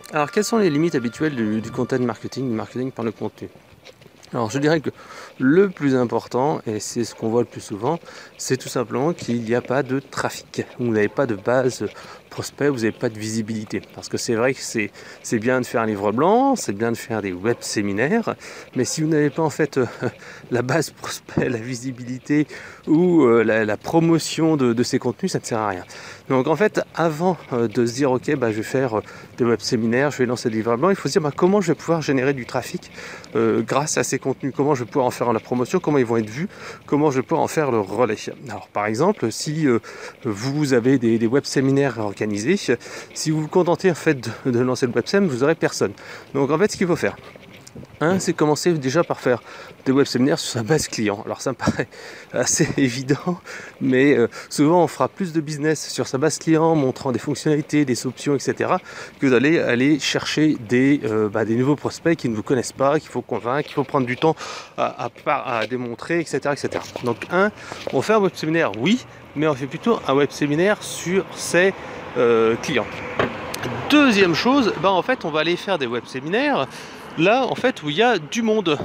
Alors, quelles sont les limites habituelles du content marketing, du marketing par le contenu? Alors, je dirais que le plus important, et c'est ce qu'on voit le plus souvent, c'est tout simplement qu'il n'y a pas de trafic. Vous n'avez pas de base prospect, vous n'avez pas de visibilité. Parce que c'est vrai que c'est bien de faire un livre blanc, c'est bien de faire des web séminaires, mais si vous n'avez pas en fait la base prospect, la visibilité ou la promotion de ces contenus, ça ne sert à rien. Donc en fait, avant de se dire ok, je vais faire des web séminaires, je vais lancer des livres blancs, il faut se dire comment je vais pouvoir générer du trafic grâce à ces contenus, comment je vais pouvoir en faire la promotion, comment ils vont être vus, comment je vais pouvoir en faire le relais. Alors par exemple, si vous avez des web séminaires organisés, si vous vous contentez en fait de lancer le web séminaire, vous n'aurez personne. Donc en fait, ce qu'il faut faire, c'est commencer déjà par faire des web séminaires sur sa base client. Alors ça me paraît assez évident, mais souvent on fera plus de business sur sa base client, montrant des fonctionnalités, des options, etc., que d'aller aller chercher des nouveaux prospects qui ne vous connaissent pas, qu'il faut convaincre, qu'il faut prendre du temps à démontrer, etc., etc. Donc on fait un web séminaire, oui, mais on fait plutôt un web séminaire sur ses clients. Deuxième chose, en fait on va aller faire des web séminaires là en fait où il y a du monde.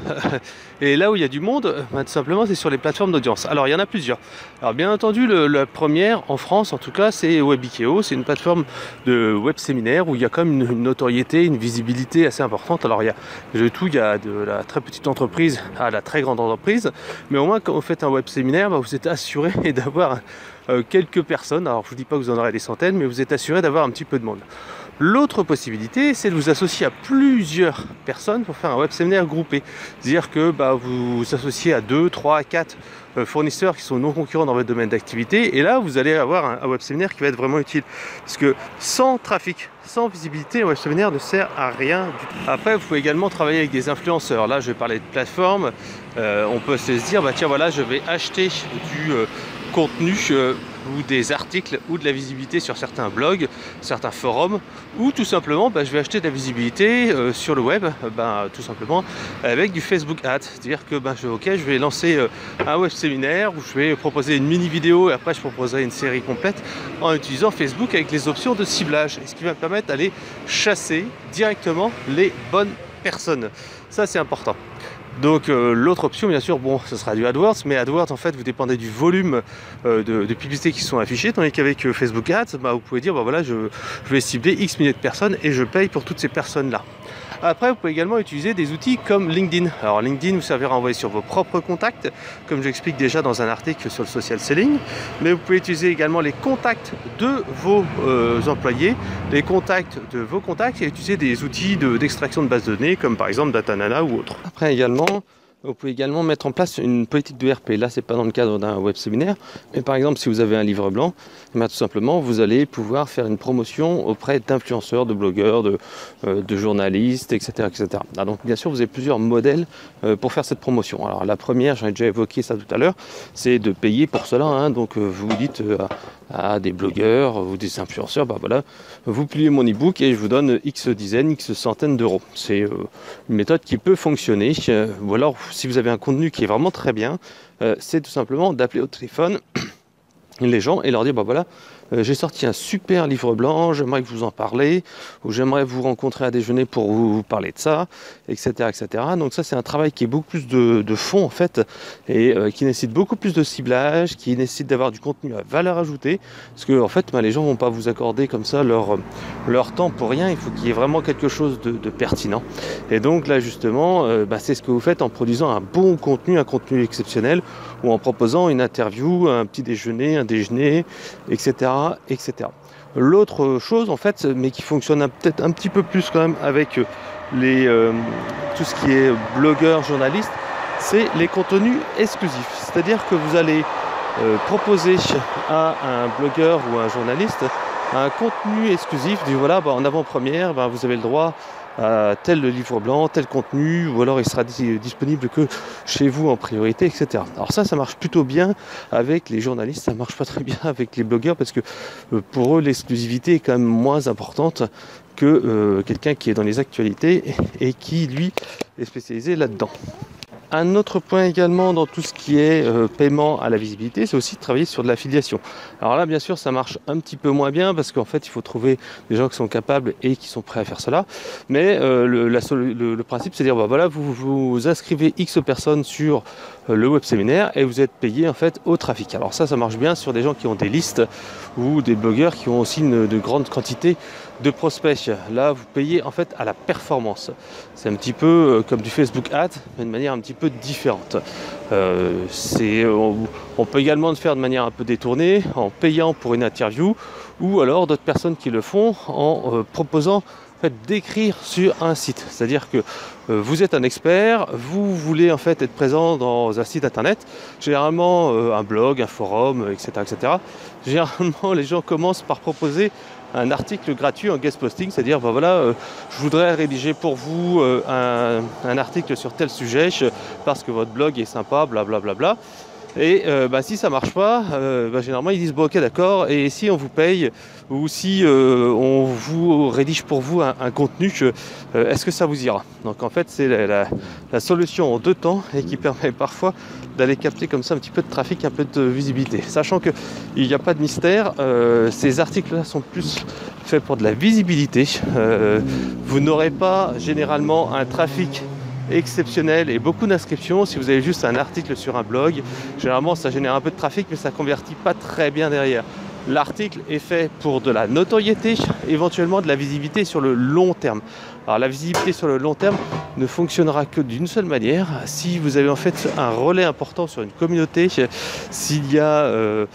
Et là où il y a du monde, tout simplement c'est sur les plateformes d'audience. Alors il y en a plusieurs. Alors bien entendu la première en France en tout cas c'est Webikeo, c'est une plateforme de web séminaire où il y a quand même une notoriété, une visibilité assez importante. Alors il y a de tout, il y a de la très petite entreprise à la très grande entreprise, mais au moins quand vous faites un web séminaire, vous êtes assuré d'avoir quelques personnes. Alors je vous dis pas que vous en aurez des centaines, mais vous êtes assuré d'avoir un petit peu de monde. L'autre possibilité, c'est de vous associer à plusieurs personnes pour faire un web séminaire groupé. C'est-à-dire que vous vous associez à 2, 3, 4 fournisseurs qui sont non concurrents dans votre domaine d'activité. Et là, vous allez avoir un web séminaire qui va être vraiment utile. Parce que sans trafic, sans visibilité, un web séminaire ne sert à rien du tout. Après, vous pouvez également travailler avec des influenceurs. Là, je vais parler de plateformes. On peut se dire, tiens, voilà, je vais acheter du contenu ou des articles ou de la visibilité sur certains blogs, certains forums, ou tout simplement je vais acheter de la visibilité sur le web, tout simplement avec du Facebook Ads. C'est-à-dire que je vais lancer un web séminaire où je vais proposer une mini vidéo et après je proposerai une série complète en utilisant Facebook avec les options de ciblage, et ce qui va me permettre d'aller chasser directement les bonnes personnes. Ça c'est important. Donc l'autre option bien sûr, ce sera du AdWords, mais AdWords en fait vous dépendez du volume de publicités qui sont affichées, tandis qu'avec Facebook Ads, vous pouvez dire je vais cibler X milliers de personnes et je paye pour toutes ces personnes là. Après vous pouvez également utiliser des outils comme LinkedIn. Alors LinkedIn vous servira à envoyer sur vos propres contacts, comme j'explique déjà dans un article sur le social selling, mais vous pouvez utiliser également les contacts de vos employés, les contacts de vos contacts, et utiliser des outils d'extraction de bases de données comme par exemple Datanana ou autre. Après également, vous pouvez également mettre en place une politique de RP. Là, c'est pas dans le cadre d'un web séminaire, mais par exemple, si vous avez un livre blanc, tout simplement, vous allez pouvoir faire une promotion auprès d'influenceurs, de blogueurs, de journalistes, etc., etc. Donc, bien sûr, vous avez plusieurs modèles pour faire cette promotion. Alors, la première, j'en ai déjà évoqué ça tout à l'heure, c'est de payer pour cela. Donc, vous dites à des blogueurs ou des influenceurs, vous publiez mon e-book et je vous donne X dizaines, X centaines d'euros. C'est une méthode qui peut fonctionner. Ou alors, si vous avez un contenu qui est vraiment très bien, c'est tout simplement d'appeler au téléphone les gens et leur dire j'ai sorti un super livre blanc, j'aimerais que vous en parlez, ou j'aimerais vous rencontrer à déjeuner pour vous parler de ça, etc., etc. Donc ça c'est un travail qui est beaucoup plus de fond en fait, et qui nécessite beaucoup plus de ciblage, qui nécessite d'avoir du contenu à valeur ajoutée, parce que en fait les gens vont pas vous accorder comme ça leur temps pour rien. Il faut qu'il y ait vraiment quelque chose de pertinent. Et donc là justement, c'est ce que vous faites en produisant un bon contenu, un contenu exceptionnel, ou en proposant une interview, un petit déjeuner, un déjeuner, etc., etc. L'autre chose en fait, mais qui fonctionne peut-être un petit peu plus quand même avec tout ce qui est blogueur, journaliste, c'est les contenus exclusifs. C'est-à-dire que vous allez proposer à un blogueur ou un journaliste un contenu exclusif du en avant-première, vous avez le droit à tel livre blanc, tel contenu, ou alors il sera disponible que chez vous en priorité, etc. Alors ça marche plutôt bien avec les journalistes, ça marche pas très bien avec les blogueurs, parce que pour eux l'exclusivité est quand même moins importante que quelqu'un qui est dans les actualités et qui lui est spécialisé là-dedans. Un autre point également dans tout ce qui est paiement à la visibilité, c'est aussi de travailler sur de l'affiliation. Alors là, bien sûr, ça marche un petit peu moins bien parce qu'en fait, il faut trouver des gens qui sont capables et qui sont prêts à faire cela. Mais le principe, c'est de dire, bah, voilà, vous inscrivez X personnes sur le web séminaire et vous êtes payé en fait au trafic. Alors ça marche bien sur des gens qui ont des listes ou des blogueurs qui ont aussi de grandes quantités de prospects. Là, vous payez en fait à la performance. C'est un petit peu comme du Facebook Ads, mais de manière un petit peu différente. On peut également le faire de manière un peu détournée, en payant pour une interview, ou alors d'autres personnes qui le font en proposant d'écrire sur un site. C'est-à-dire que vous êtes un expert, vous voulez en fait être présent dans un site internet, généralement un blog, un forum, etc., etc. Généralement, les gens commencent par proposer un article gratuit en guest posting, c'est-à-dire ben voilà, je voudrais rédiger pour vous un article sur tel sujet parce que votre blog est sympa, blablabla. Bla, bla, bla. Et si ça marche pas, généralement ils disent bon, ok d'accord, et si on vous paye ou si on vous rédige pour vous un contenu, est-ce que ça vous ira? Donc en fait c'est la solution en 2 temps et qui permet parfois d'aller capter comme ça un petit peu de trafic, un peu de visibilité. Sachant qu'il n'y a pas de mystère, ces articles-là sont plus faits pour de la visibilité. Vous n'aurez pas généralement un trafic exceptionnel et beaucoup d'inscriptions si vous avez juste un article sur un blog. Généralement ça génère un peu de trafic mais ça convertit pas très bien derrière. L'article est fait pour de la notoriété, éventuellement de la visibilité sur le long terme. Alors la visibilité sur le long terme ne fonctionnera que d'une seule manière, si vous avez en fait un relais important sur une communauté, s'il y a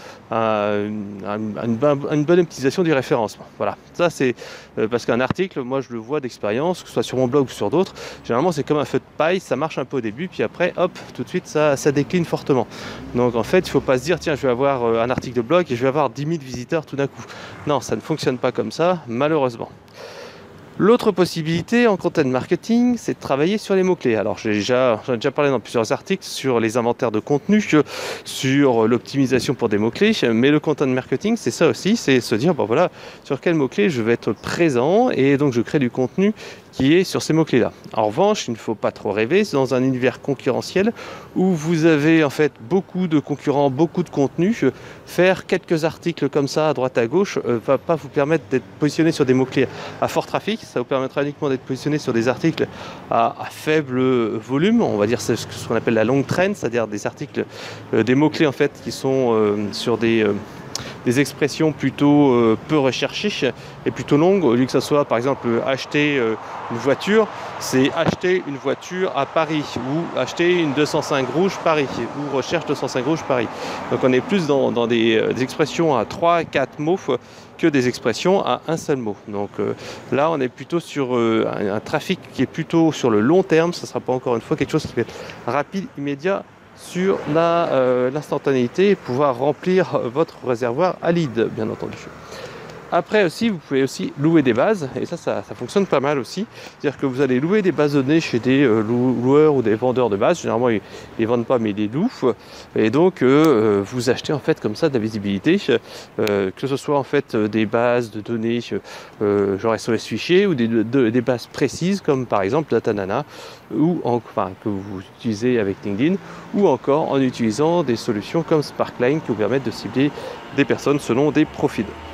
une bonne optimisation du référencement. Voilà, ça c'est parce qu'un article, moi je le vois d'expérience, que ce soit sur mon blog ou sur d'autres, généralement c'est comme un feu de paille, ça marche un peu au début, puis après hop, tout de suite ça décline fortement. Donc en fait il ne faut pas se dire tiens je vais avoir un article de blog et je vais avoir 10 000 visiteurs tout d'un coup. Non, ça ne fonctionne pas comme ça, malheureusement. L'autre possibilité en content marketing, c'est de travailler sur les mots-clés. Alors j'en ai déjà parlé dans plusieurs articles sur les inventaires de contenu, sur l'optimisation pour des mots-clés, mais le content marketing, c'est ça aussi, c'est se dire, bon voilà, sur quels mots-clés je vais être présent, et donc je crée du contenu qui est sur ces mots-clés-là. En revanche, il ne faut pas trop rêver, c'est dans un univers concurrentiel où vous avez en fait beaucoup de concurrents, beaucoup de contenu. Faire quelques articles comme ça à droite à gauche va pas vous permettre d'être positionné sur des mots-clés à fort trafic, ça vous permettra uniquement d'être positionné sur des articles à faible volume, on va dire c'est ce qu'on appelle la longue traîne, c'est-à-dire des articles, des mots-clés en fait qui sont sur des expressions plutôt peu recherchées et plutôt longues, au lieu que ça soit par exemple acheter une voiture, c'est acheter une voiture à Paris ou acheter une 205 rouge Paris ou recherche 205 rouge Paris. Donc on est plus dans des expressions à 3-4 mots que des expressions à un seul mot. Donc là on est plutôt sur un trafic qui est plutôt sur le long terme, ça ne sera pas encore une fois quelque chose qui va être rapide, immédiat, sur l'instantanéité et pouvoir remplir votre réservoir à lead, bien entendu. Après aussi, vous pouvez aussi louer des bases, et ça fonctionne pas mal aussi. C'est-à-dire que vous allez louer des bases de données chez des loueurs ou des vendeurs de bases. Généralement, ils ne vendent pas, mais ils les louent. Et donc, vous achetez en fait comme ça de la visibilité, que ce soit en fait des bases de données genre SOS fichier ou des bases précises, comme par exemple Datanana, que vous utilisez avec LinkedIn, ou encore en utilisant des solutions comme Sparkline qui vous permettent de cibler des personnes selon des profils.